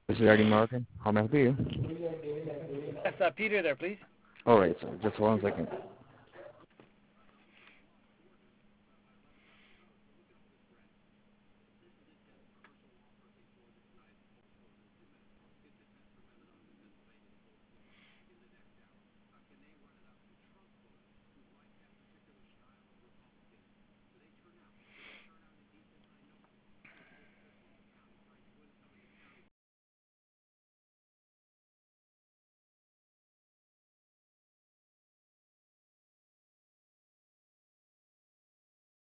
This is Eddie Morgan. How may I help you? Yes, Peter there, please. All right, sir. Just 1 second.